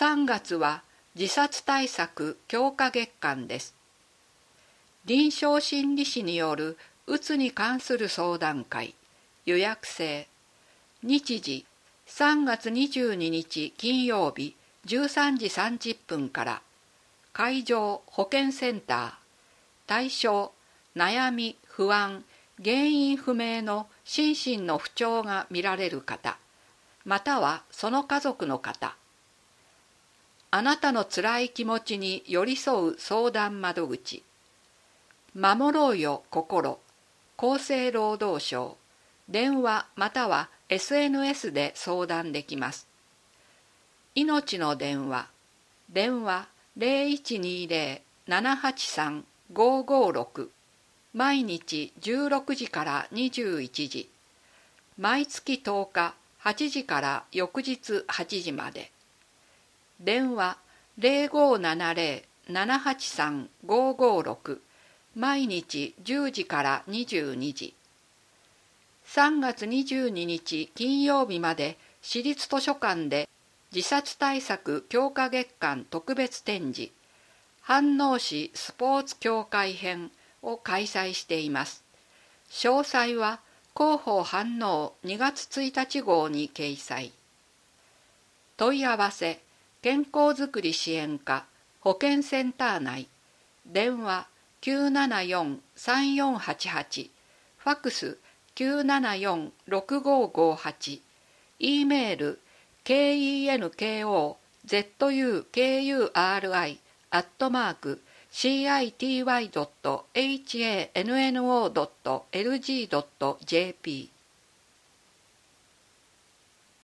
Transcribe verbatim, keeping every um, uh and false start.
さんがつは自殺対策強化月間です。臨床心理士によるうつに関する相談会、予約制。日時、さんがつにじゅうににち金曜日じゅうさんじさんじゅっぷんから。会場保健センター。対象、悩み、不安、原因不明の心身の不調が見られる方、またはその家族の方。あなたのつらい気持ちに寄り添う相談窓口。守ろうよ心、厚生労働省。電話または エスエヌエス で相談できます。命の電話。電話 ゼロいちにゼロ ななはちさん ごごろく。毎日じゅうろくじからにじゅういちじ。毎月とおかはちじから翌日はちじまで。電話 ゼロごななゼロ ななはちさん ごごろく。毎日じゅうじからにじゅうにじ。さんがつにじゅうににち金曜日まで市立図書館で自殺対策強化月間特別展示飯能市スポーツ協会編を開催しています。詳細は広報飯能にがつついたち号に掲載。問い合わせ健康づくり支援課保健センター内。電話 きゅうななよん さんよんはちはち。ファックス きゅうななよん ろくごごはち。E メール ケンコズキューアール アットマーク シーアイティーワイドットハンノードットエルジードットジェーピー